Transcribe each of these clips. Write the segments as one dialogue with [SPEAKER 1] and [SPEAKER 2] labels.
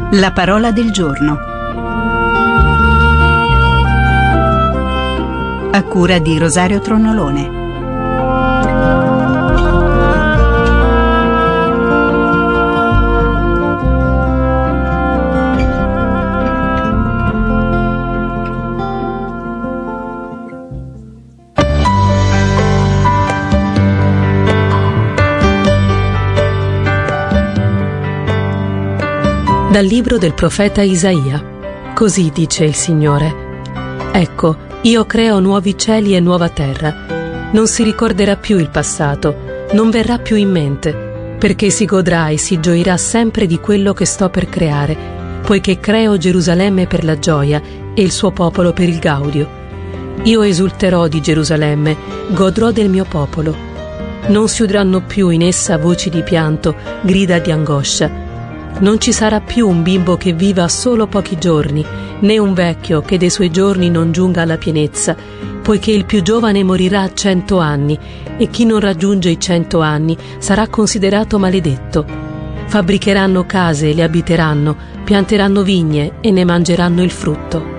[SPEAKER 1] La parola del giorno. A cura di Rosario Tronolone.
[SPEAKER 2] Dal libro del profeta Isaia. Così dice il Signore: Ecco, io creo nuovi cieli e nuova terra. Non si ricorderà più il passato, non verrà più in mente, perché si godrà e si gioirà sempre di quello che sto per creare, poiché creo Gerusalemme per la gioia e il suo popolo per il gaudio. Io esulterò di Gerusalemme, godrò del mio popolo. Non si udranno più in essa voci di pianto, grida di angoscia. Non ci sarà più un bimbo che viva solo pochi giorni, né un vecchio che dei suoi giorni non giunga alla pienezza, poiché il più giovane morirà a 100 anni, e chi non raggiunge i 100 anni sarà considerato maledetto. Fabbricheranno case e le abiteranno, pianteranno vigne e ne mangeranno il frutto.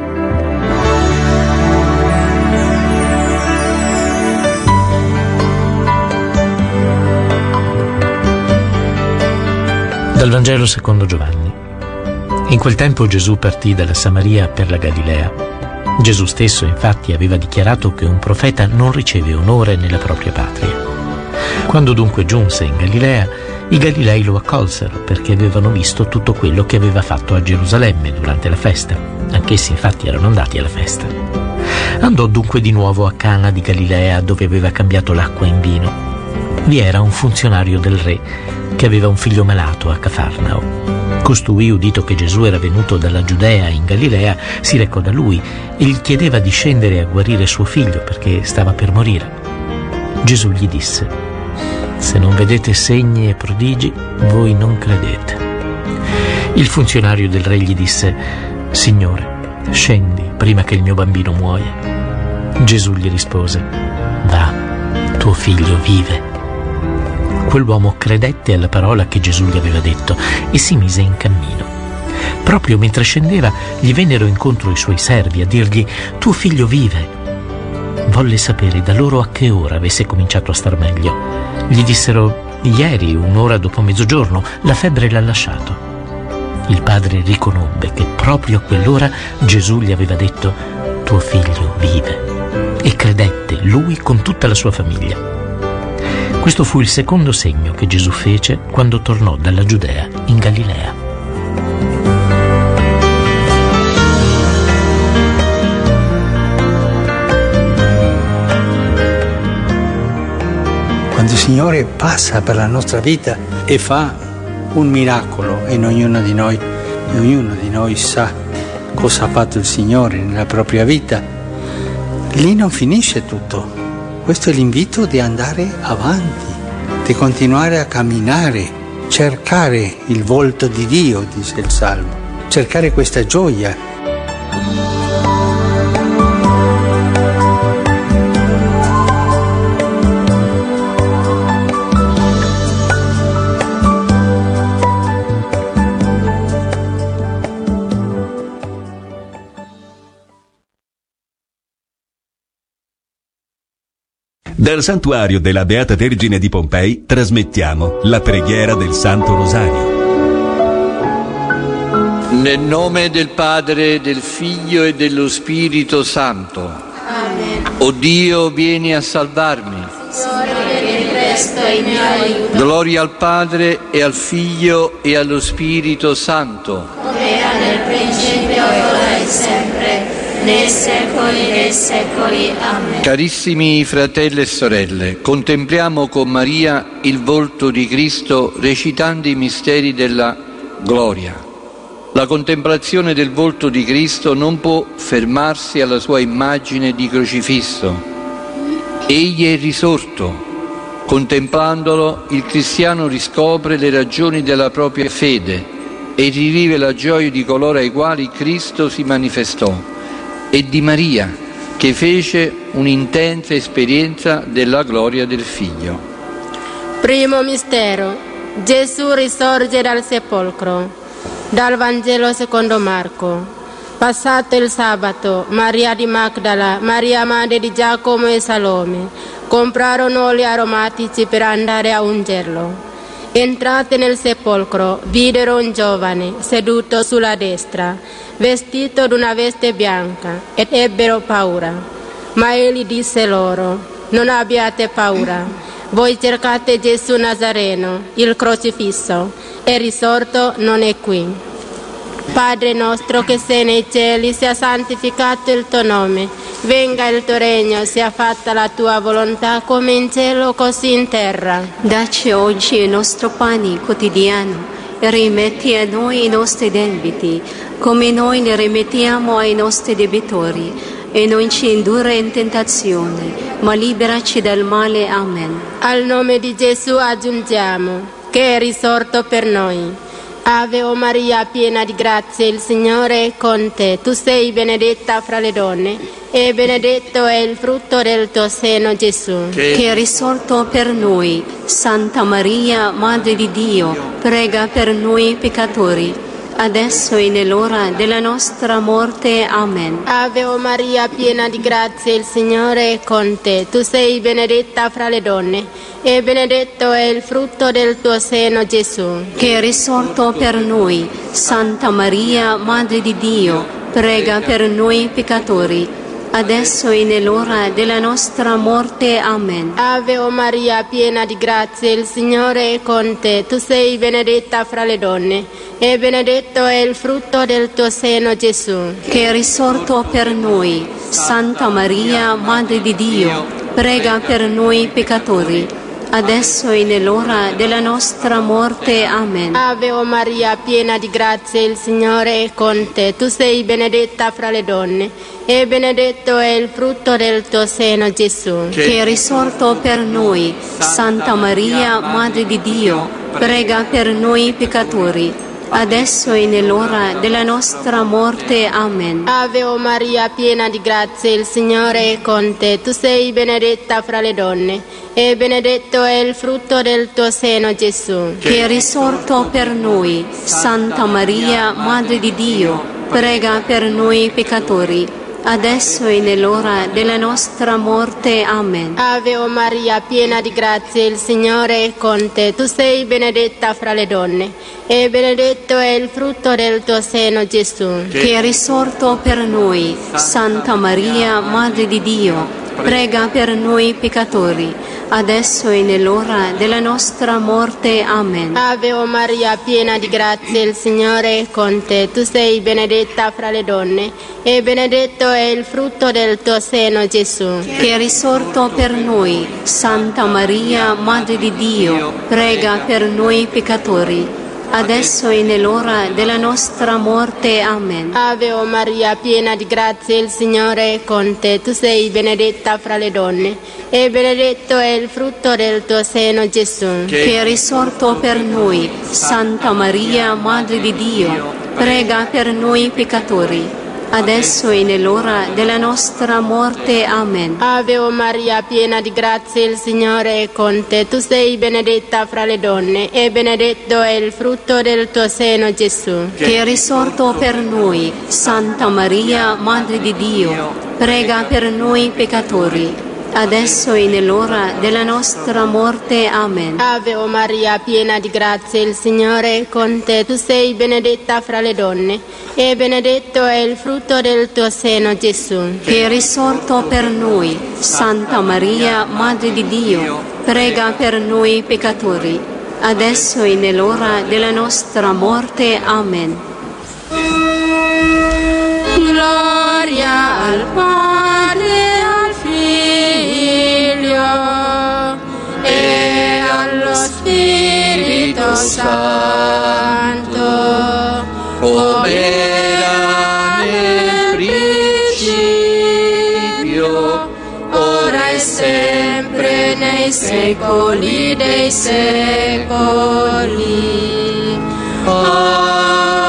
[SPEAKER 3] Dal Vangelo secondo Giovanni. In quel tempo Gesù partì dalla Samaria per la Galilea. Gesù stesso infatti aveva dichiarato che un profeta non riceve onore nella propria patria. Quando dunque giunse in Galilea, i Galilei lo accolsero perché avevano visto tutto quello che aveva fatto a Gerusalemme durante la festa. Anch'essi infatti erano andati alla festa. Andò dunque di nuovo a Cana di Galilea, dove aveva cambiato l'acqua in vino. Vi era un funzionario del re che aveva un figlio malato a Cafarnao. Costui, udito che Gesù era venuto dalla Giudea in Galilea, si recò da lui e gli chiedeva di scendere a guarire suo figlio perché stava per morire. Gesù gli disse: se non vedete segni e prodigi, voi non credete. Il funzionario del re gli disse: Signore, scendi prima che il mio bambino muoia. Gesù gli rispose: va, tuo figlio vive. Quell'uomo credette alla parola che Gesù gli aveva detto e si mise in cammino. Proprio mentre scendeva gli vennero incontro i suoi servi a dirgli: tuo figlio vive. Volle sapere da loro a che ora avesse cominciato a star meglio. Gli dissero: ieri, un'ora dopo mezzogiorno, la febbre l'ha lasciato. Il padre riconobbe che proprio a quell'ora Gesù gli aveva detto: tuo figlio vive, e credette lui con tutta la sua famiglia. Questo fu il secondo segno che Gesù fece quando tornò dalla Giudea in Galilea.
[SPEAKER 4] Quando il Signore passa per la nostra vita e fa un miracolo in ognuno di noi sa cosa ha fatto il Signore nella propria vita, lì non finisce tutto. Questo è l'invito di andare avanti, di continuare a camminare, cercare il volto di Dio, dice il Salmo, cercare questa gioia.
[SPEAKER 5] Dal santuario della Beata Vergine di Pompei trasmettiamo la preghiera del Santo Rosario.
[SPEAKER 6] Nel nome del Padre, del Figlio e dello Spirito Santo.
[SPEAKER 7] Amen.
[SPEAKER 6] O Dio, vieni a salvarmi.
[SPEAKER 7] Signore, vieni presto in mio aiuto.
[SPEAKER 6] Gloria al Padre e al Figlio e allo Spirito Santo.
[SPEAKER 7] Come era nel principio, ora e sempre, nei secoli dei secoli. Amen.
[SPEAKER 6] Carissimi fratelli e sorelle, contempliamo con Maria il volto di Cristo recitando i misteri della gloria. La contemplazione del volto di Cristo non può fermarsi alla sua immagine di crocifisso. Egli è risorto. Contemplandolo, il cristiano riscopre le ragioni della propria fede e rivive la gioia di coloro ai quali Cristo si manifestò, e di Maria, che fece un'intensa esperienza della gloria del Figlio.
[SPEAKER 8] Primo mistero: Gesù risorge dal sepolcro. Dal Vangelo secondo Marco. Passato il sabato, Maria di Magdala, Maria madre di Giacomo e Salome comprarono oli aromatici per andare a ungerlo. Entrate nel sepolcro, videro un giovane seduto sulla destra, vestito d'una veste bianca, ed ebbero paura. Ma egli disse loro: non abbiate paura, voi cercate Gesù Nazareno, il crocifisso, è risorto, non è qui. Padre nostro che sei nei cieli, sia santificato il tuo nome, venga il tuo regno, sia fatta la tua volontà come in cielo così in terra.
[SPEAKER 9] Dacci oggi il nostro pane quotidiano e rimetti a noi i nostri debiti, come noi ne rimettiamo ai nostri debitori, e non ci indurre in tentazione, ma liberaci dal male. Amen.
[SPEAKER 8] Al nome di Gesù aggiungiamo che è risorto per noi. Ave o Maria, piena di grazia, il Signore è con te. Tu sei benedetta fra le donne e benedetto è il frutto del tuo seno, Gesù.
[SPEAKER 9] Che è risorto per noi. Santa Maria, Madre di Dio, prega per noi peccatori, adesso e nell'ora della nostra morte. Amen.
[SPEAKER 8] Ave o Maria, piena di grazia, il Signore è con te. Tu sei benedetta fra le donne e benedetto è il frutto del tuo seno, Gesù.
[SPEAKER 9] Che è risorto per noi. Santa Maria, Madre di Dio, prega per noi peccatori, adesso e nell'ora della nostra morte. Amen.
[SPEAKER 8] Ave o Maria, piena di grazia, il Signore è con te. Tu sei benedetta fra le donne e benedetto è il frutto del tuo seno, Gesù.
[SPEAKER 9] Che è risorto per noi. Santa Maria, Madre di Dio, prega per noi peccatori, adesso e nell'ora della nostra morte. Amen.
[SPEAKER 8] Ave o Maria, piena di grazia, il Signore è con te. Tu sei benedetta fra le donne e benedetto è il frutto del tuo seno, Gesù.
[SPEAKER 9] Che è risorto per noi. Santa Maria, Madre di Dio, prega per noi peccatori, adesso e nell'ora della nostra morte. Amen.
[SPEAKER 8] Ave o Maria, piena di grazia, il Signore è con te. Tu sei benedetta fra le donne e benedetto è il frutto del tuo seno, Gesù.
[SPEAKER 9] Che è risorto per noi. Santa Maria, Madre di Dio, prega per noi peccatori, adesso e nell'ora della nostra morte. Amen.
[SPEAKER 8] Ave o Maria, piena di grazia, il Signore è con te. Tu sei benedetta fra le donne e benedetto è il frutto del tuo seno, Gesù.
[SPEAKER 9] Che è risorto per noi. Santa Maria, Madre di Dio, prega per noi peccatori, adesso e nell'ora della nostra morte. Amen.
[SPEAKER 8] Ave o Maria, piena di grazia, il Signore è con te. Tu sei benedetta fra le donne e benedetto è il frutto del tuo seno, Gesù.
[SPEAKER 9] Che è risorto per noi. Santa Maria, Madre di Dio, prega per noi peccatori, adesso e nell'ora della nostra morte. Amen.
[SPEAKER 8] Ave o Maria, piena di grazia, il Signore è con te. Tu sei benedetta fra le donne e benedetto è il frutto del tuo seno, Gesù.
[SPEAKER 9] Che è risorto per noi. Santa Maria, Madre di Dio, prega per noi peccatori, adesso e nell'ora della nostra morte. Amen.
[SPEAKER 8] Ave o Maria, piena di grazia, il Signore è con te. Tu sei benedetta fra le donne e benedetto è il frutto del tuo seno, Gesù.
[SPEAKER 9] Che è risorto per noi. Santa Maria, Madre di Dio, prega per noi peccatori, adesso e nell'ora della nostra morte. Amen.
[SPEAKER 8] Ave o Maria, piena di grazia, il Signore è con te. Tu sei benedetta fra le donne e benedetto è il frutto del tuo seno, Gesù.
[SPEAKER 9] Che è risorto per noi. Santa Maria, Madre di Dio, prega per noi peccatori, adesso e nell'ora della nostra morte. Amen.
[SPEAKER 8] Gloria al Padre, e allo Spirito Santo, come era nel principio, ora e sempre, nei secoli dei secoli. Amen.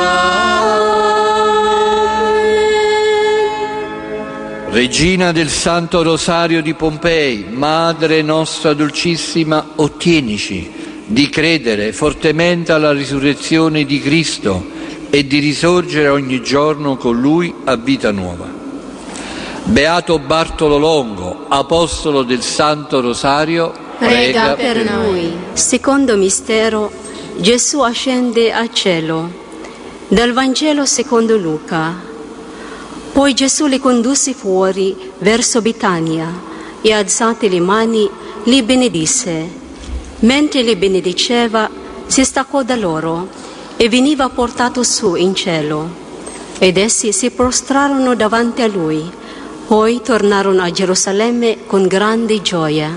[SPEAKER 6] Regina del Santo Rosario di Pompei, Madre nostra dolcissima, ottienici di credere fortemente alla risurrezione di Cristo e di risorgere ogni giorno con Lui a vita nuova. Beato Bartolo Longo, apostolo del Santo Rosario,
[SPEAKER 9] prega per noi. Secondo mistero, Gesù ascende al cielo. Dal Vangelo secondo Luca. Poi Gesù li condusse fuori verso Betania e alzate le mani li benedisse. Mentre li benediceva, si staccò da loro e veniva portato su in cielo. Ed essi si prostrarono davanti a lui. Poi tornarono a Gerusalemme con grande gioia.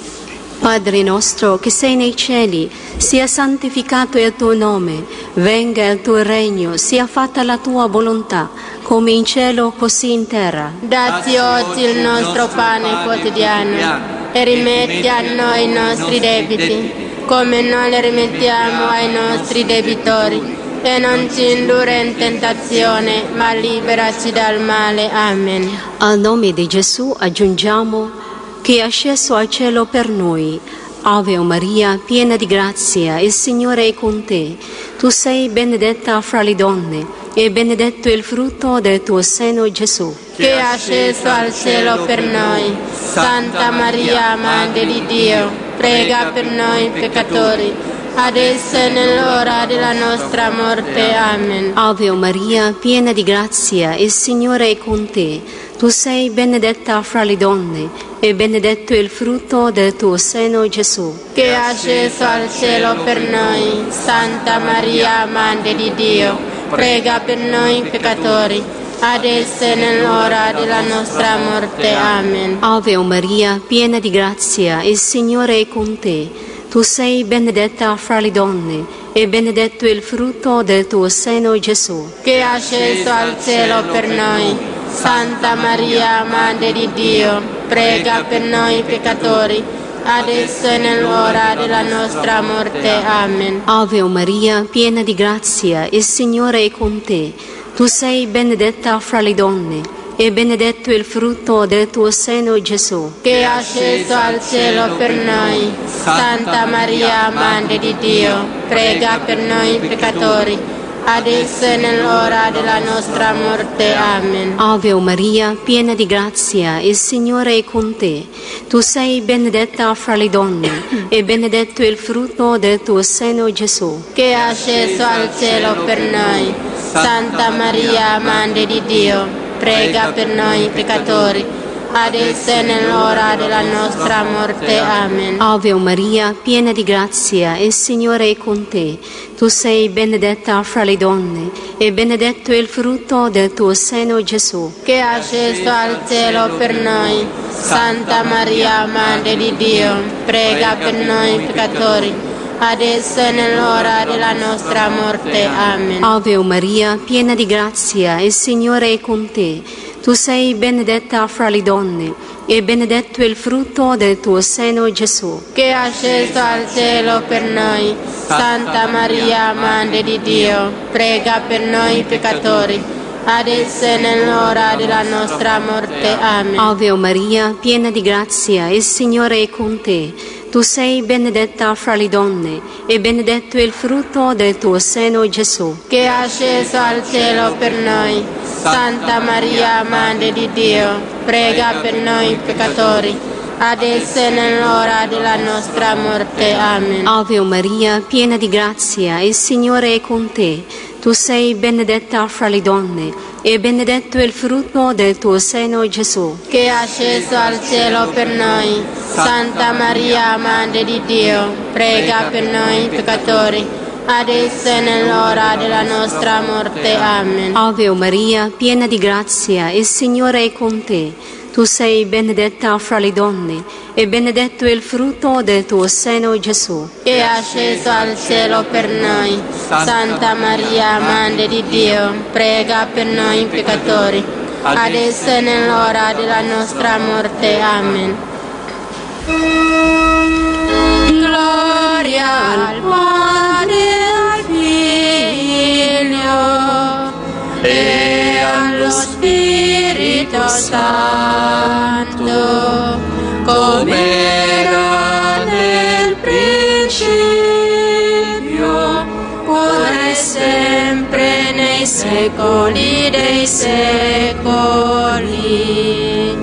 [SPEAKER 9] Padre nostro che sei nei cieli, sia santificato il tuo nome, venga il tuo regno, sia fatta la tua volontà, come in cielo così in terra.
[SPEAKER 8] Dacci oggi il nostro pane quotidiano e rimetti a noi i nostri debiti, come noi le rimettiamo ai nostri debitori. E non ci indurre in tentazione, ma liberaci dal male. Amen.
[SPEAKER 9] Al nome di Gesù aggiungiamo che è sceso al cielo per noi. Ave Maria, piena di grazia, il Signore è con te. Tu sei benedetta fra le donne e benedetto il frutto del tuo seno, Gesù.
[SPEAKER 8] Che è sceso al cielo per noi. Santa Maria, Madre di Dio, prega per noi peccatori, adesso e nell'ora della nostra morte. Amen.
[SPEAKER 9] Ave Maria, piena di grazia, il Signore è con te. Tu sei benedetta fra le donne e benedetto il frutto del tuo seno, Gesù.
[SPEAKER 8] Che è sceso al cielo per noi. Santa Maria, Madre di Dio, prega per noi peccatori, adesso e nell'ora della nostra morte. Amen.
[SPEAKER 9] Ave Maria, piena di grazia, il Signore è con te. Tu sei benedetta fra le donne e benedetto il frutto del tuo seno, Gesù.
[SPEAKER 8] Che è sceso al cielo per noi. Santa Maria, Madre di Dio, prega per noi peccatori, adesso e nell'ora della nostra morte. Amen.
[SPEAKER 9] Ave Maria, piena di grazia, il Signore è con te. Tu sei benedetta fra le donne e benedetto il frutto del tuo seno, Gesù.
[SPEAKER 8] Che è sceso al cielo per noi. Santa Maria, Madre di Dio, prega per noi peccatori, adesso e nell'ora della nostra morte. Amen.
[SPEAKER 9] Ave Maria, piena di grazia, il Signore è con te. Tu sei benedetta fra le donne e benedetto il frutto del tuo seno, Gesù.
[SPEAKER 8] Che è sceso al cielo per noi. Santa Maria, Madre di Dio, prega per noi peccatori, adesso e nell'ora della nostra morte. Amen.
[SPEAKER 9] Ave Maria, piena di grazia, il Signore è con te. Tu sei benedetta fra le donne e benedetto il frutto del tuo seno, Gesù.
[SPEAKER 8] Che è sceso al cielo per noi. Santa Maria, Madre di Dio, prega per noi peccatori, adesso e nell'ora della nostra morte. Amen.
[SPEAKER 9] Ave Maria, piena di grazia, il Signore è con te. Tu sei benedetta fra le donne e benedetto il frutto del tuo seno, Gesù.
[SPEAKER 8] Che è sceso al cielo per noi. Santa Maria, Madre di Dio, prega per noi peccatori, adesso e nell'ora della nostra morte. Amen.
[SPEAKER 9] Ave Maria, piena di grazia, il Signore è con te. Tu sei benedetta fra le donne e benedetto il frutto del tuo seno, Gesù.
[SPEAKER 8] Che è sceso al cielo per noi. Santa Maria, Madre di Dio, prega per noi peccatori, adesso e nell'ora della nostra morte. Amen.
[SPEAKER 9] Ave Maria, piena di grazia, il Signore è con te. Tu sei benedetta fra le donne e benedetto il frutto del tuo seno, Gesù.
[SPEAKER 8] Che è sceso al cielo per noi. Santa Maria, Madre di Dio, prega per noi peccatori, adesso e nell'ora della nostra morte. Amen.
[SPEAKER 9] Ave Maria, piena di grazia, il Signore è con te. Tu sei benedetta fra le donne e benedetto il frutto del tuo seno, Gesù.
[SPEAKER 8] Che è sceso al cielo per noi. Santa Maria, Madre di Dio, prega per noi peccatori, adesso e nell'ora della nostra morte. Amen. Gloria al Padre, al Figlio e allo Spirito Santo, come era nel principio, ora e sempre, nei secoli dei secoli.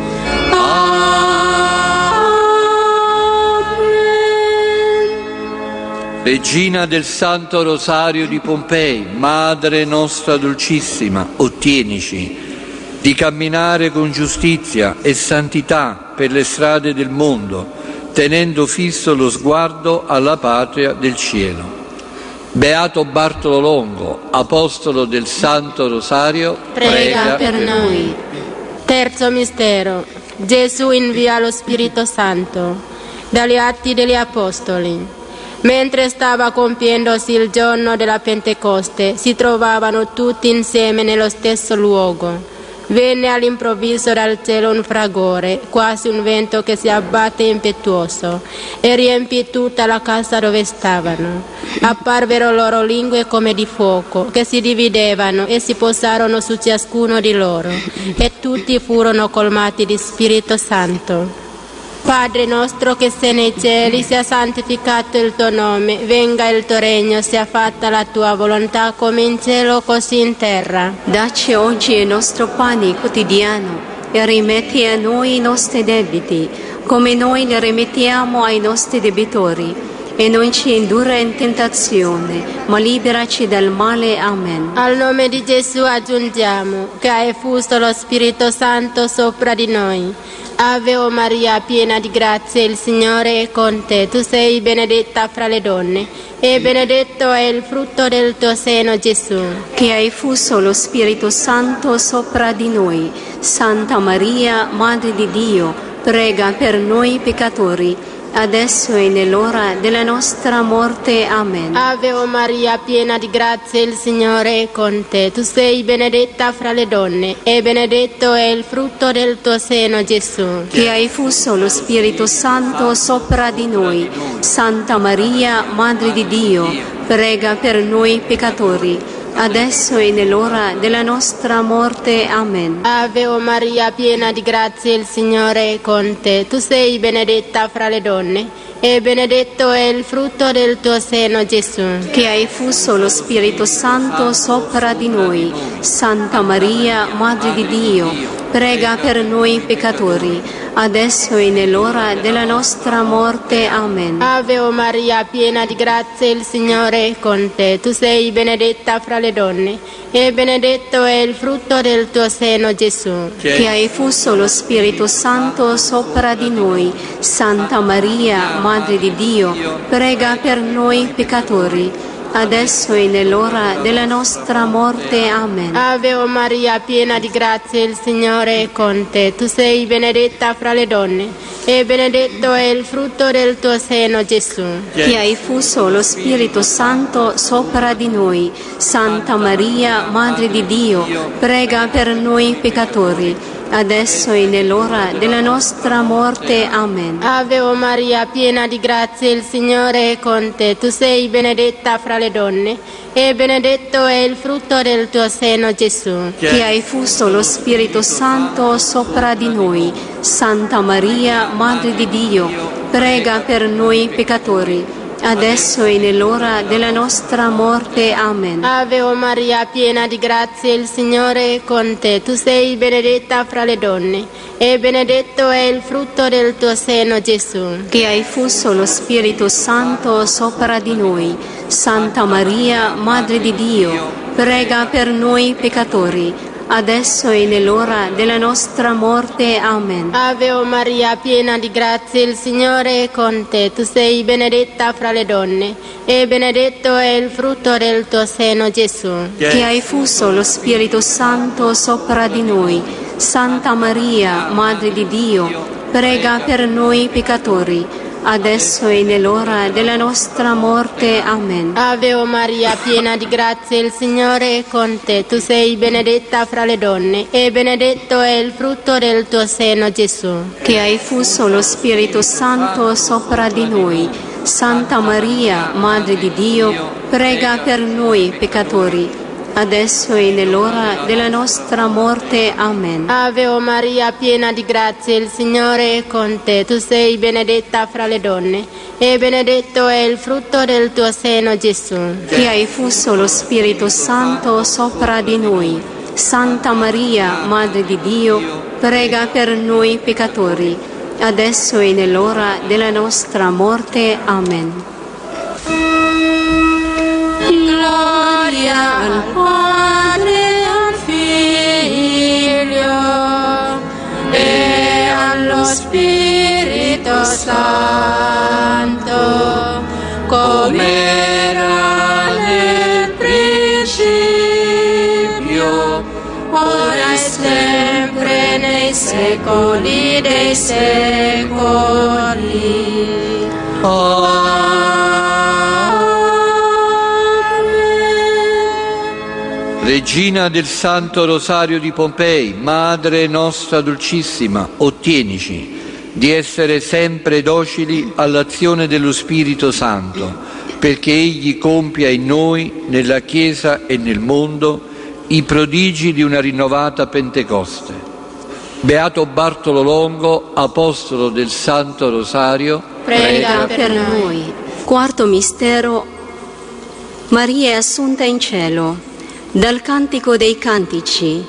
[SPEAKER 6] Regina del Santo Rosario di Pompei, Madre nostra dolcissima, ottienici di camminare con giustizia e santità per le strade del mondo, tenendo fisso lo sguardo alla patria del cielo. Beato Bartolo Longo, apostolo del Santo Rosario,
[SPEAKER 8] prega per noi. Terzo mistero. Gesù invia lo Spirito Santo. Dagli Atti degli Apostoli. Mentre stava compiendosi il giorno della Pentecoste, si trovavano tutti insieme nello stesso luogo. Venne all'improvviso dal cielo un fragore, quasi un vento che si abbatte impetuoso, e riempì tutta la casa dove stavano. Apparvero loro lingue come di fuoco, che si dividevano e si posarono su ciascuno di loro, e tutti furono colmati di Spirito Santo. Padre nostro che sei nei cieli, sia santificato il tuo nome, venga il tuo regno, sia fatta la tua volontà come in cielo così in terra.
[SPEAKER 9] Dacci oggi il nostro pane quotidiano e rimetti a noi i nostri debiti, come noi li rimettiamo ai nostri debitori. E non ci indurre in tentazione, ma liberaci dal male. Amen.
[SPEAKER 8] Al nome di Gesù aggiungiamo che ha effuso lo Spirito Santo sopra di noi. Ave o Maria, piena di grazia, il Signore è con te. Tu sei benedetta fra le donne e benedetto è il frutto del tuo seno, Gesù.
[SPEAKER 9] Che hai effuso lo Spirito Santo sopra di noi. Santa Maria, Madre di Dio, prega per noi peccatori, adesso e nell'ora della nostra morte. Amen.
[SPEAKER 8] Ave o Maria, piena di grazia, il Signore è con te. Tu sei benedetta fra le donne e benedetto è il frutto del tuo seno, Gesù.
[SPEAKER 9] Che hai effuso lo Spirito Santo sopra di noi. Santa Maria, Madre di Dio, prega per noi peccatori, adesso e nell'ora della nostra morte. Amen.
[SPEAKER 8] Ave o Maria, piena di grazia, il Signore è con te. Tu sei benedetta fra le donne e benedetto è il frutto del tuo seno, Gesù.
[SPEAKER 9] Che hai effuso lo Spirito Santo sopra di noi. Santa Maria, Madre di Dio, prega per noi peccatori, adesso e nell'ora della nostra morte. Amen.
[SPEAKER 8] Ave o Maria, piena di grazia, il Signore è con te. Tu sei benedetta fra le donne e benedetto è il frutto del tuo seno, Gesù.
[SPEAKER 9] Che hai effuso lo Spirito Santo sopra di noi. Santa Maria, Madre di Dio, prega per noi peccatori, adesso e nell'ora della nostra morte. Amen.
[SPEAKER 8] Ave o Maria, piena di grazia, il Signore è con te. Tu sei benedetta fra le donne e benedetto è il frutto del tuo seno, Gesù.
[SPEAKER 9] Che hai effuso lo Spirito Santo sopra di noi. Santa Maria, Madre di Dio, prega per noi peccatori, adesso e nell'ora della nostra morte. Amen.
[SPEAKER 8] Ave o Maria, piena di grazia, il Signore è con te. Tu sei benedetta fra le donne e benedetto è il frutto del tuo seno, Gesù.
[SPEAKER 9] Che hai effuso lo Spirito Santo sopra di noi. Santa Maria, Madre di Dio, prega per noi peccatori, adesso e nell'ora della nostra morte. Amen.
[SPEAKER 8] Ave o Maria, piena di grazia, il Signore è con te. Tu sei benedetta fra le donne e benedetto è il frutto del tuo seno, Gesù.
[SPEAKER 9] Che hai effuso lo Spirito Santo sopra di noi. Santa Maria, Madre di Dio, prega per noi peccatori, adesso e nell'ora della nostra morte. Amen.
[SPEAKER 8] Ave o Maria, piena di grazia, il Signore è con te. Tu sei benedetta fra le donne e benedetto è il frutto del tuo seno, Gesù.
[SPEAKER 9] Che hai effuso lo Spirito Santo sopra di noi. Santa Maria, Madre di Dio, prega per noi peccatori, adesso e nell'ora della nostra morte. Amen.
[SPEAKER 8] Ave o Maria, piena di grazia, il Signore è con te. Tu sei benedetta fra le donne e benedetto è il frutto del tuo seno, Gesù.
[SPEAKER 9] Che hai effuso lo Spirito Santo sopra di noi. Santa Maria, Madre di Dio, prega per noi peccatori, adesso e nell'ora della nostra morte. Amen.
[SPEAKER 8] Ave o Maria, piena di grazia, il Signore è con te. Tu sei benedetta fra le donne e benedetto è il frutto del tuo seno, Gesù.
[SPEAKER 9] Che hai effuso lo Spirito Santo sopra di noi. Santa Maria, Madre di Dio, prega per noi peccatori, adesso e nell'ora della nostra morte. Amen.
[SPEAKER 7] Gloria al Padre, al Figlio e allo Spirito Santo, come era nel principio, ora e sempre, nei secoli dei secoli.
[SPEAKER 6] Regina del Santo Rosario di Pompei, Madre nostra dolcissima, ottienici di essere sempre docili all'azione dello Spirito Santo, perché Egli compia in noi, nella Chiesa e nel mondo, i prodigi di una rinnovata Pentecoste. Beato Bartolo Longo, Apostolo del Santo Rosario,
[SPEAKER 9] prega per noi. Quarto mistero, Maria è assunta in cielo. Dal Cantico dei Cantici.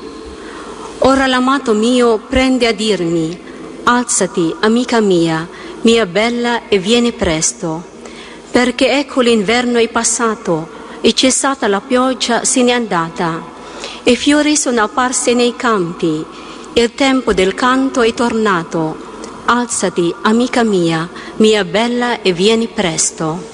[SPEAKER 9] Ora l'amato mio prende a dirmi: alzati, amica mia bella, e vieni presto, perché ecco l'inverno è passato, è cessata la pioggia, se n'è andata, e fiori sono apparsi nei campi, il tempo del canto è tornato. Alzati, amica mia bella, e vieni presto.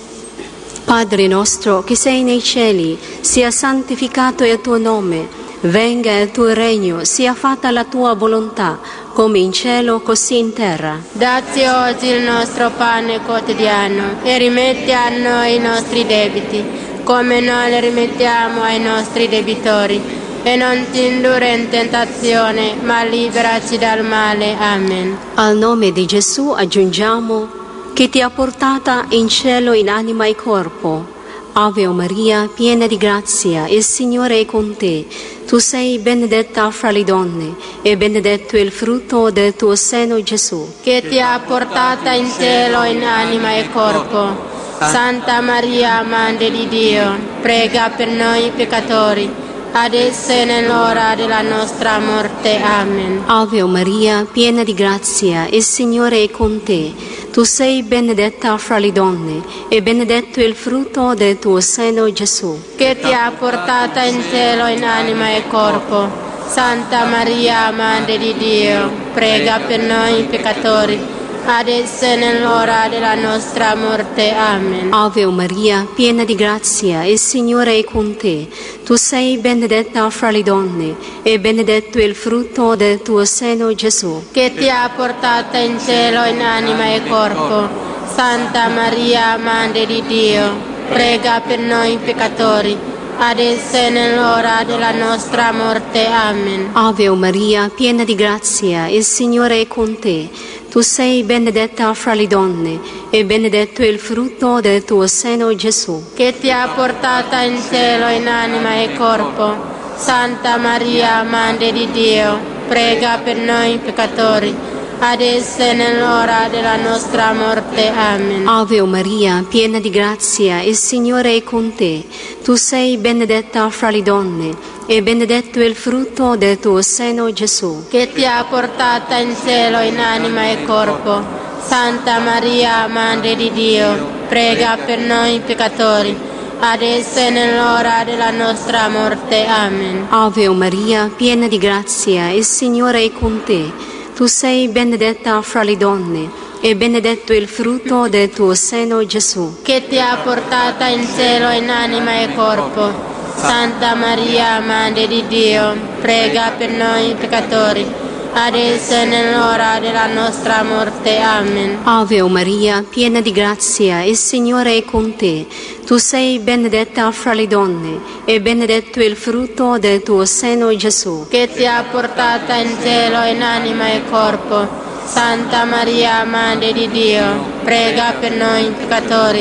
[SPEAKER 9] Padre nostro che sei nei cieli, sia santificato il tuo nome, venga il tuo regno, sia fatta la tua volontà, come in cielo così in terra.
[SPEAKER 8] Dacci oggi il nostro pane quotidiano e rimetti a noi i nostri debiti, come noi li rimettiamo ai nostri debitori, e non ti indurre in tentazione, ma liberaci dal male. Amen.
[SPEAKER 9] Al nome di Gesù aggiungiamo: che ti ha portata in cielo in anima e corpo. Ave o Maria, piena di grazia, il Signore è con te. Tu sei benedetta fra le donne, e benedetto il frutto del tuo seno, Gesù.
[SPEAKER 8] Che ti ha portata in cielo in anima e corpo. Santa Maria, Madre di Dio, prega per noi peccatori, adesso e nell'ora della nostra morte. Amen.
[SPEAKER 9] Ave o Maria, piena di grazia, il Signore è con te. Tu sei benedetta fra le donne, e benedetto il frutto del tuo seno, Gesù.
[SPEAKER 8] Che ti ha portata in cielo in anima e corpo. Santa Maria, Madre di Dio, prega per noi peccatori, adesso e nell'ora della nostra morte. Amen.
[SPEAKER 9] Ave o Maria, piena di grazia, il Signore è con te. Tu sei benedetta fra le donne, e benedetto il frutto del tuo seno, Gesù.
[SPEAKER 8] Che ti ha portata in cielo in anima e corpo. Santa Maria, Madre di Dio, prega per noi peccatori, adesso e nell'ora della nostra morte. Amen.
[SPEAKER 9] Ave o Maria, piena di grazia, il Signore è con te. Tu sei benedetta fra le donne, e benedetto il frutto del tuo seno, Gesù.
[SPEAKER 8] Che ti ha portata in cielo in anima e corpo. Santa Maria, Madre di Dio, prega per noi peccatori, adesso e nell'ora della nostra morte. Amen.
[SPEAKER 9] Ave o Maria, piena di grazia, il Signore è con te. Tu sei benedetta fra le donne, e benedetto il frutto del tuo seno, Gesù.
[SPEAKER 8] Che ti ha portata in cielo in anima e corpo. Santa Maria, Madre di Dio, prega per noi peccatori, adesso e nell'ora della nostra morte. Amen.
[SPEAKER 9] Ave o Maria, piena di grazia, il Signore è con te. Tu sei benedetta fra le donne, e benedetto il frutto del tuo seno, Gesù.
[SPEAKER 8] Che ti ha portata in cielo in anima e corpo. Santa Maria, Madre di Dio, prega per noi peccatori, adesso e nell'ora della nostra morte. Amen.
[SPEAKER 9] Ave o Maria, piena di grazia, il Signore è con te. Tu sei benedetta fra le donne, e benedetto il frutto del tuo seno, Gesù.
[SPEAKER 8] Che ti ha portata in cielo in anima e corpo. Santa Maria, Madre di Dio, prega per noi peccatori,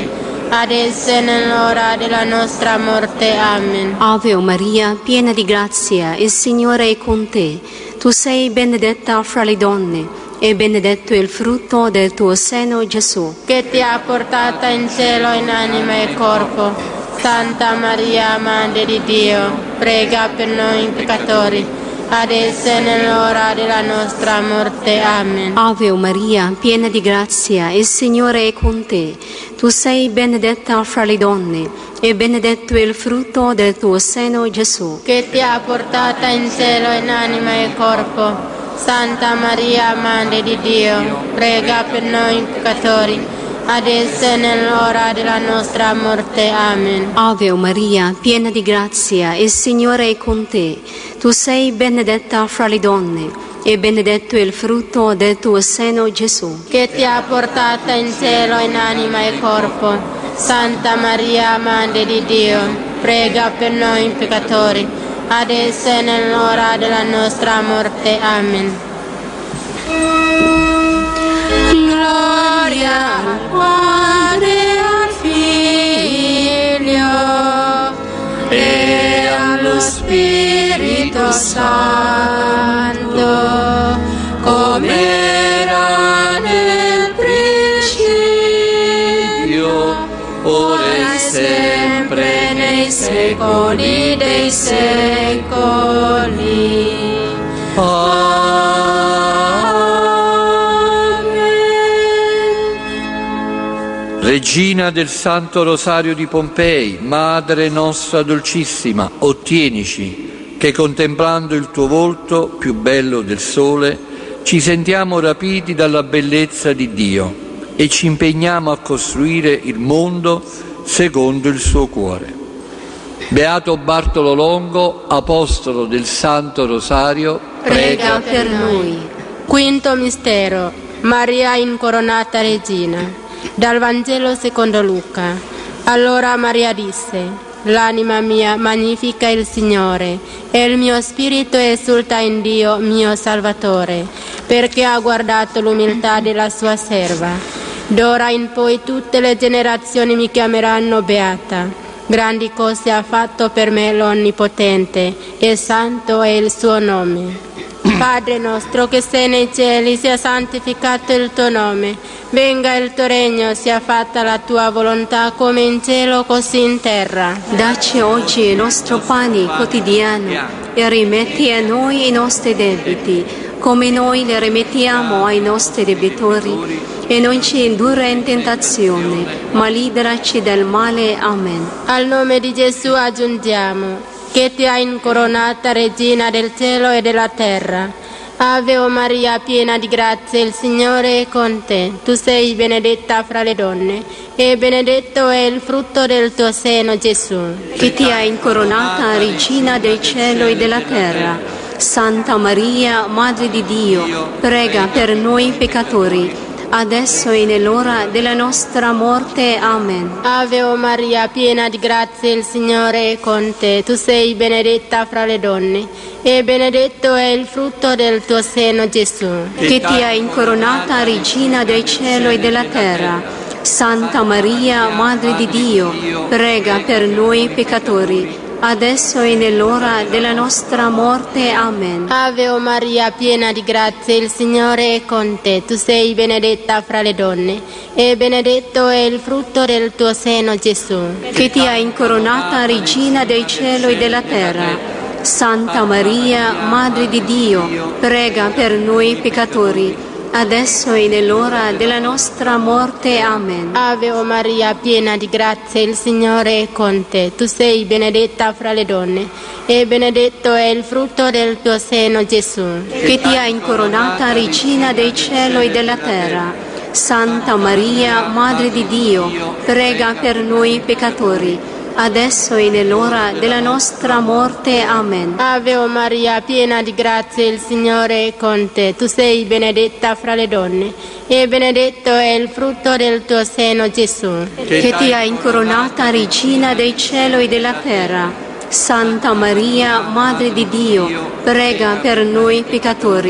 [SPEAKER 8] adesso e nell'ora della nostra morte. Amen.
[SPEAKER 9] Ave Maria, piena di grazia, il Signore è con te. Tu sei benedetta fra le donne, e benedetto è il frutto del tuo seno, Gesù.
[SPEAKER 8] Che ti ha portata in cielo in anima e corpo. Santa Maria, Madre di Dio, prega per noi peccatori, adesso e nell'ora della nostra morte. Amen.
[SPEAKER 9] Ave Maria, piena di grazia, il Signore è con te. Tu sei benedetta fra le donne, e benedetto è il frutto del tuo seno, Gesù.
[SPEAKER 8] Che ti ha portata in cielo in anima e corpo. Santa Maria, Madre di Dio, prega per noi peccatori, adesso e nell'ora della nostra morte. Amen.
[SPEAKER 9] Ave Maria, piena di grazia, il Signore è con te. Tu sei benedetta fra le donne, e benedetto è il frutto del tuo seno, Gesù.
[SPEAKER 8] Che ti ha portata in cielo in anima e corpo. Santa Maria, Madre di Dio, prega per noi peccatori, adesso e nell'ora della nostra morte. Amen. Gloria al Padre, al Figlio e allo Spirito Santo, come era nel principio, ora e sempre, nei secoli dei secoli.
[SPEAKER 6] Regina del Santo Rosario di Pompei, Madre nostra dolcissima, ottienici, che contemplando il tuo volto, più bello del sole, ci sentiamo rapiti dalla bellezza di Dio e ci impegniamo a costruire il mondo secondo il suo cuore. Beato Bartolo Longo, apostolo del Santo Rosario,
[SPEAKER 9] prega per noi.
[SPEAKER 8] Quinto mistero, Maria incoronata regina. Dal Vangelo secondo Luca. Allora Maria disse: l'anima mia magnifica il Signore, e il mio spirito esulta in Dio mio Salvatore, perché ha guardato l'umiltà della sua serva. D'ora in poi tutte le generazioni mi chiameranno beata. Grandi cose ha fatto per me l'Onnipotente, e santo è il suo nome. Padre nostro che sei nei cieli, sia santificato il tuo nome, venga il tuo regno, sia fatta la tua volontà come in cielo così in terra.
[SPEAKER 9] Dacci oggi il nostro pane quotidiano e rimetti a noi i nostri debiti, come noi li rimettiamo ai nostri debitori, e non ci indurre in tentazione, ma liberaci dal male. Amen.
[SPEAKER 8] Al nome di Gesù aggiungiamo: che ti ha incoronata regina del cielo e della terra. Ave Maria, piena di grazia, il Signore è con te. Tu sei benedetta fra le donne, e benedetto è il frutto del tuo seno, Gesù.
[SPEAKER 9] Che ti ha incoronata regina del cielo e della terra. Santa Maria, Madre di Dio, prega per noi peccatori, adesso e nell'ora della nostra morte. Amen.
[SPEAKER 8] Ave Maria, piena di grazia, il Signore è con te. Tu sei benedetta fra le donne, e benedetto è il frutto del tuo seno, Gesù.
[SPEAKER 9] Che ti ha incoronata regina del cielo e della terra. Santa Maria, Madre di Dio, prega per noi peccatori, adesso e nell'ora della nostra morte. Amen.
[SPEAKER 8] Ave Maria, piena di grazia, il Signore è con te. Tu sei benedetta fra le donne, e benedetto è il frutto del tuo seno, Gesù.
[SPEAKER 9] Che ti ha incoronata regina del cielo e della terra. Santa Maria, Madre di Dio, prega per noi peccatori, adesso e nell'ora della nostra morte. Amen.
[SPEAKER 8] Ave Maria, piena di grazia, il Signore è con te. Tu sei benedetta fra le donne, e benedetto è il frutto del tuo seno, Gesù.
[SPEAKER 9] Che ti ha incoronata regina del cielo e della terra. Santa Maria, Madre di Dio, prega per noi peccatori, adesso e nell'ora della nostra morte. Amen.
[SPEAKER 8] Ave Maria, piena di grazia, il Signore è con te. Tu sei benedetta fra le donne, e benedetto è il frutto del tuo seno, Gesù.
[SPEAKER 9] Che ti ha incoronata regina del cielo e della terra. Santa Maria, Madre di Dio, prega per noi peccatori,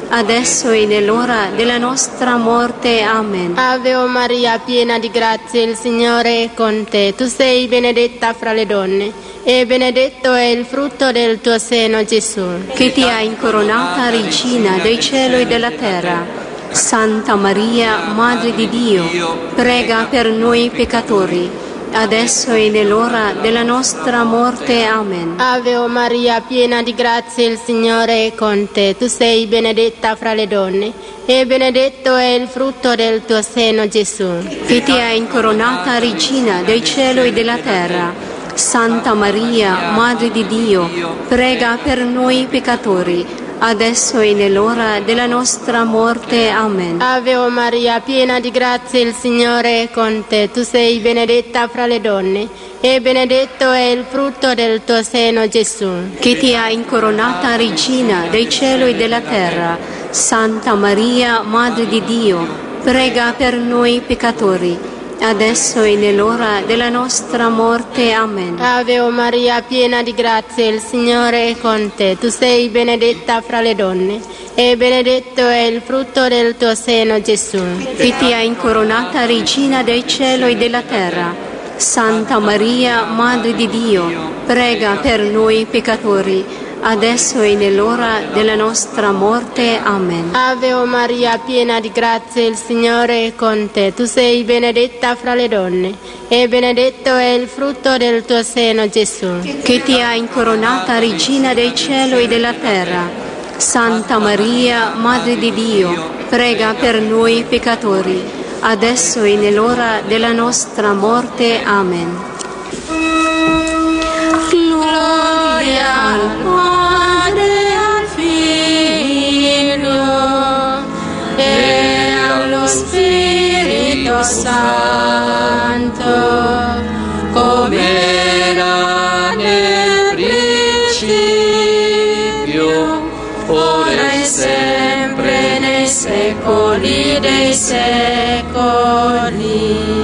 [SPEAKER 9] adesso e nell'ora della nostra morte. Amen.
[SPEAKER 8] Ave o Maria, piena di grazia, il Signore è con te. Tu sei benedetta fra le donne, e benedetto è il frutto del tuo seno, Gesù.
[SPEAKER 9] Che ti ha incoronata Regina del cielo e della terra. Santa Maria, Madre di Dio, prega per noi peccatori, adesso e nell'ora della nostra morte. Amen.
[SPEAKER 8] Ave o Maria, piena di grazia, il Signore è con te. Tu sei benedetta fra le donne, e benedetto è il frutto del tuo seno, Gesù.
[SPEAKER 9] Che ti ha incoronata Regina del cielo e della terra. Santa Maria, Madre di Dio, prega per noi peccatori, adesso e nell'ora della nostra morte. Amen.
[SPEAKER 8] Ave o Maria, piena di grazia, il Signore è con te. Tu sei benedetta fra le donne, e benedetto è il frutto del tuo seno, Gesù.
[SPEAKER 9] Che ti ha incoronata Regina del cielo e della terra. Santa Maria, Madre di Dio, prega per noi peccatori, adesso e nell'ora della nostra morte. Amen.
[SPEAKER 8] Ave o Maria, piena di grazia, il Signore è con te. Tu sei benedetta fra le donne, e benedetto è il frutto del tuo seno, Gesù.
[SPEAKER 9] Che ti ha incoronata Regina del cielo e della terra. Santa Maria, Madre di Dio, prega per noi peccatori, adesso e nell'ora della nostra morte. Amen.
[SPEAKER 8] Ave o Maria, piena di grazia, il Signore è con te. Tu sei benedetta fra le donne, e benedetto è il frutto del tuo seno, Gesù.
[SPEAKER 9] Che ti ha incoronata Regina del cielo e della terra. Santa Maria, Madre di Dio, prega per noi peccatori, adesso e nell'ora della nostra morte. Amen.
[SPEAKER 7] Gloria al Padre, al Figlio e allo Spirito Santo, come era nel principio, ora e sempre, nei secoli dei secoli.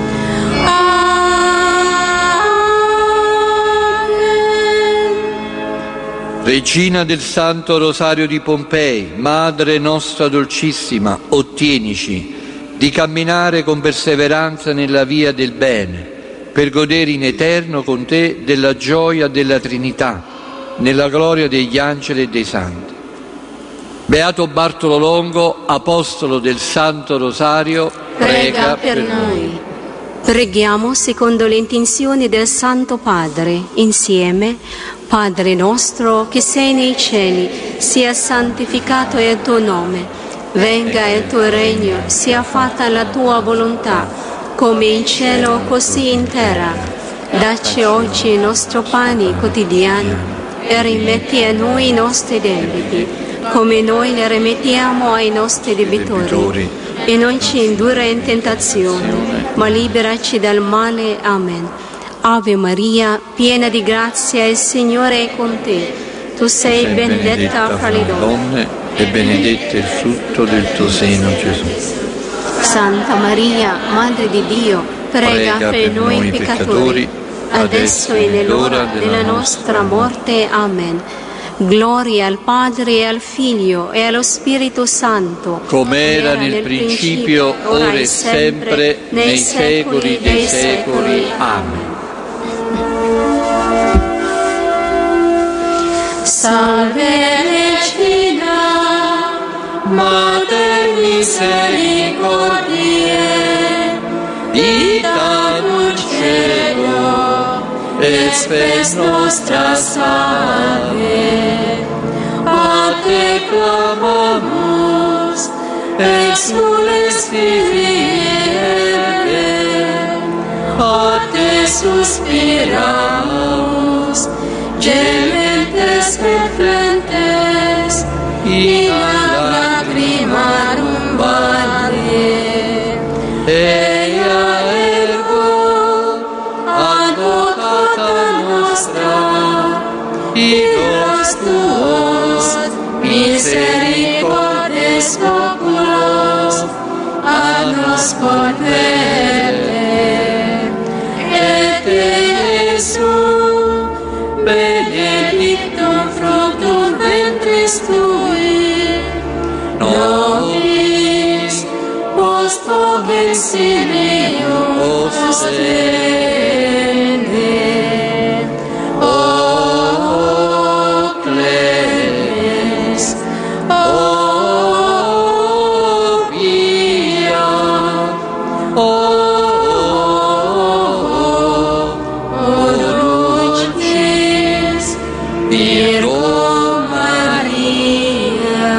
[SPEAKER 6] Regina del Santo Rosario di Pompei, Madre nostra dolcissima, ottienici di camminare con perseveranza nella via del bene, per godere in eterno con te della gioia della Trinità, nella gloria degli angeli e dei santi. Beato Bartolo Longo, apostolo del Santo Rosario, prega per noi.
[SPEAKER 9] Preghiamo secondo le intenzioni del Santo Padre, insieme. Padre nostro che sei nei cieli, sia santificato il tuo nome, venga il tuo regno, sia fatta la tua volontà, come in cielo così in terra. Dacci oggi il nostro pane quotidiano e rimetti a noi i nostri debiti, come noi ne rimettiamo ai nostri debitori, e non ci indurre in tentazione, ma liberaci dal male. Amen. Ave Maria, piena di grazia, il Signore è con te. Tu sei benedetta fra le donne,
[SPEAKER 6] e benedetto il frutto del tuo seno, Gesù.
[SPEAKER 9] Santa Maria, Madre di Dio, prega per noi peccatori, adesso e nell'ora della nostra morte. Amen. Gloria al Padre e al Figlio e allo Spirito Santo,
[SPEAKER 6] come era nel principio, ora e sempre, nei secoli dei secoli. Amen.
[SPEAKER 7] Salve Regina, Mater misericordiae, vita dulcedo, et spes nostra salve. A te clamamus, ex nulli viviere, a te suspiramus, gementes et flentes, in lacrimarum valle. Eia ergo advocata nostra, idos tuos misericordes oculos a nos converte. Et Jesús benedictum fructum ventris tui, sostener, oh clemens, oh pia, oh lucis, Virgo Maria.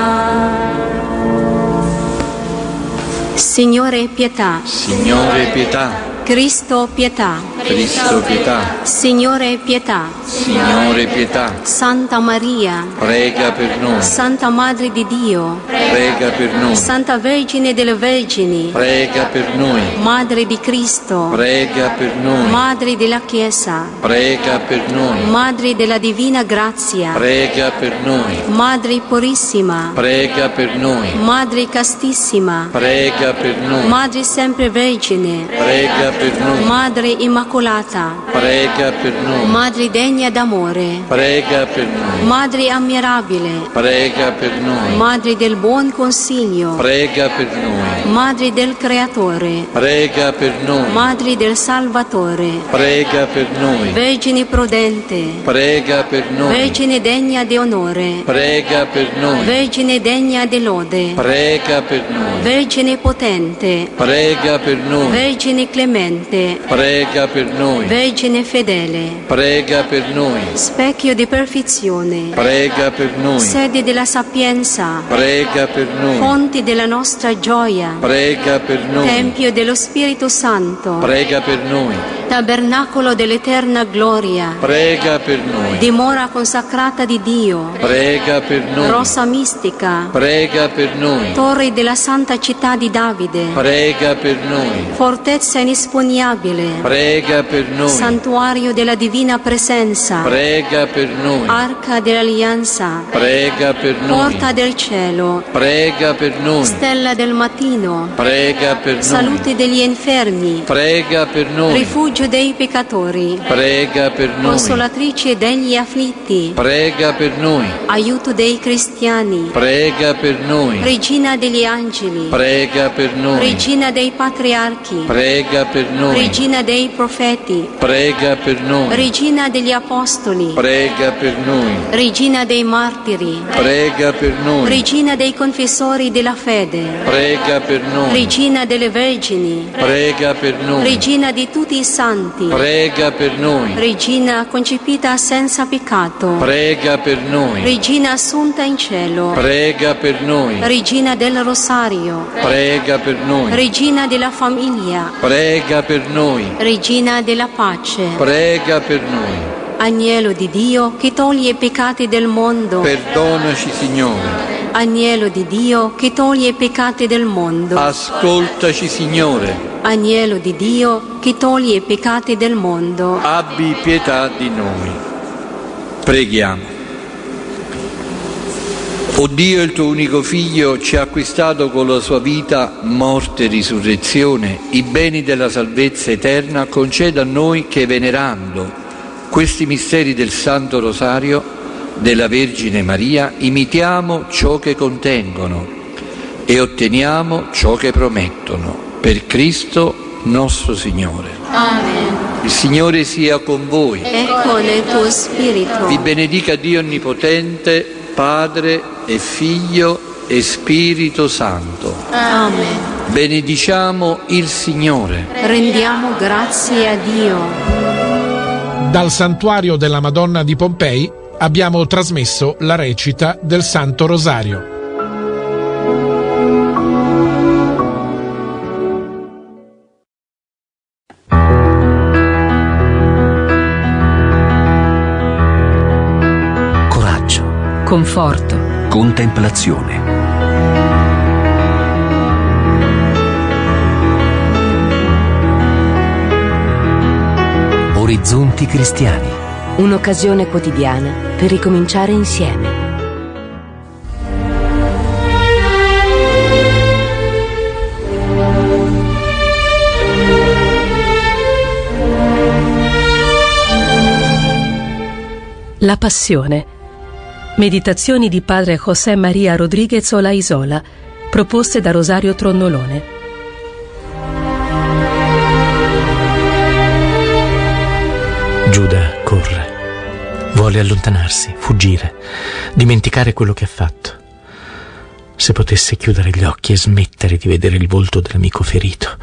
[SPEAKER 9] Signore pietà,
[SPEAKER 6] Signore pietà,
[SPEAKER 9] Cristo pietà,
[SPEAKER 6] Cristo pietà,
[SPEAKER 9] Signore pietà,
[SPEAKER 6] Signore pietà,
[SPEAKER 9] Santa Maria,
[SPEAKER 6] prega per noi,
[SPEAKER 9] Santa Madre di Dio,
[SPEAKER 6] prega per noi,
[SPEAKER 9] Santa Vergine delle Vergini,
[SPEAKER 6] prega per noi,
[SPEAKER 9] Madre di Cristo,
[SPEAKER 6] prega per noi,
[SPEAKER 9] Madre della Chiesa,
[SPEAKER 6] prega per noi,
[SPEAKER 9] Madre della Divina Grazia,
[SPEAKER 6] prega per noi,
[SPEAKER 9] Madre purissima,
[SPEAKER 6] prega per noi,
[SPEAKER 9] Madre castissima,
[SPEAKER 6] prega per noi,
[SPEAKER 9] Madre sempre Vergine,
[SPEAKER 6] prega per noi,
[SPEAKER 9] Madre Immacolata,
[SPEAKER 6] prega per noi,
[SPEAKER 9] Madre degna d'amore,
[SPEAKER 6] prega per noi,
[SPEAKER 9] Madre ammirabile,
[SPEAKER 6] prega per noi,
[SPEAKER 9] Madre del buon consiglio,
[SPEAKER 6] prega per noi,
[SPEAKER 9] Madre del Creatore,
[SPEAKER 6] prega per noi,
[SPEAKER 9] Madre del Salvatore,
[SPEAKER 6] prega per noi,
[SPEAKER 9] Vergine prudente,
[SPEAKER 6] prega per noi,
[SPEAKER 9] Vergine degna di onore,
[SPEAKER 6] prega per noi,
[SPEAKER 9] Vergine degna di lode,
[SPEAKER 6] prega per noi,
[SPEAKER 9] Vergine potente,
[SPEAKER 6] prega per noi,
[SPEAKER 9] Vergine clemente,
[SPEAKER 6] prega per noi,
[SPEAKER 9] Vergine fedele,
[SPEAKER 6] prega per noi,
[SPEAKER 9] specchio di perfezione,
[SPEAKER 6] prega per noi,
[SPEAKER 9] sede della sapienza,
[SPEAKER 6] prega per noi,
[SPEAKER 9] fonte della nostra gioia,
[SPEAKER 6] prega per noi,
[SPEAKER 9] Tempio dello Spirito Santo,
[SPEAKER 6] prega per noi,
[SPEAKER 9] tabernacolo dell'eterna gloria,
[SPEAKER 6] prega per noi,
[SPEAKER 9] dimora consacrata di Dio,
[SPEAKER 6] prega per noi,
[SPEAKER 9] rossa mistica,
[SPEAKER 6] prega per noi,
[SPEAKER 9] torre della santa città di Davide,
[SPEAKER 6] prega per noi,
[SPEAKER 9] fortezza inespugnabile,
[SPEAKER 6] prega per noi,
[SPEAKER 9] santuario della divina presenza,
[SPEAKER 6] prega per noi,
[SPEAKER 9] arca dell'alleanza,
[SPEAKER 6] prega per noi,
[SPEAKER 9] porta del cielo,
[SPEAKER 6] prega per noi,
[SPEAKER 9] stella del mattino,
[SPEAKER 6] prega per noi,
[SPEAKER 9] salute degli infermi,
[SPEAKER 6] prega per noi,
[SPEAKER 9] rifugio dei peccatori,
[SPEAKER 6] prega per noi,
[SPEAKER 9] consolatrice degli afflitti,
[SPEAKER 6] prega per noi,
[SPEAKER 9] aiuto dei cristiani,
[SPEAKER 6] prega per noi,
[SPEAKER 9] regina degli angeli,
[SPEAKER 6] prega per noi,
[SPEAKER 9] regina dei patriarchi,
[SPEAKER 6] prega per noi,
[SPEAKER 9] regina dei profeti,
[SPEAKER 6] prega per noi,
[SPEAKER 9] regina degli apostoli,
[SPEAKER 6] prega per noi,
[SPEAKER 9] regina dei martiri,
[SPEAKER 6] prega per noi,
[SPEAKER 9] regina dei confessori della fede,
[SPEAKER 6] prega per noi,
[SPEAKER 9] regina delle vergini,
[SPEAKER 6] prega per noi,
[SPEAKER 9] regina di tutti i santi,
[SPEAKER 6] prega per noi,
[SPEAKER 9] regina concepita senza peccato,
[SPEAKER 6] prega per noi,
[SPEAKER 9] regina assunta in cielo,
[SPEAKER 6] prega per noi,
[SPEAKER 9] regina del rosario,
[SPEAKER 6] prega per noi,
[SPEAKER 9] regina della famiglia,
[SPEAKER 6] prega per noi,
[SPEAKER 9] regina della pace,
[SPEAKER 6] prega per noi,
[SPEAKER 9] agnello di Dio che toglie i peccati del mondo,
[SPEAKER 6] perdonaci Signore,
[SPEAKER 9] agnello di Dio che toglie i peccati del mondo,
[SPEAKER 6] ascoltaci Signore,
[SPEAKER 9] agnello di Dio che toglie i peccati del mondo,
[SPEAKER 6] abbi pietà di noi. Preghiamo. O Dio, il tuo unico Figlio ci ha acquistato con la sua vita, morte e risurrezione i beni della salvezza eterna, conceda a noi che, venerando questi misteri del Santo Rosario della Vergine Maria, imitiamo ciò che contengono e otteniamo ciò che promettono. Per Cristo nostro Signore.
[SPEAKER 7] Amen.
[SPEAKER 6] Il Signore sia con voi.
[SPEAKER 9] e con il tuo spirito.
[SPEAKER 6] Vi benedica Dio Onnipotente, Padre e Figlio e Spirito Santo.
[SPEAKER 9] Amen.
[SPEAKER 6] Benediciamo il Signore.
[SPEAKER 9] Rendiamo grazie a Dio.
[SPEAKER 10] Dal santuario della Madonna di Pompei abbiamo trasmesso la recita del Santo Rosario.
[SPEAKER 5] Coraggio,
[SPEAKER 2] conforto,
[SPEAKER 5] contemplazione, orizzonti cristiani,
[SPEAKER 11] un'occasione quotidiana per ricominciare insieme.
[SPEAKER 2] La Passione. Meditazioni di padre José María Rodríguez Olaizola, proposte da Rosario Tronnolone.
[SPEAKER 3] vuole allontanarsi, fuggire, dimenticare quello che ha fatto. Se potesse chiudere gli occhi e smettere di vedere il volto dell'amico ferito,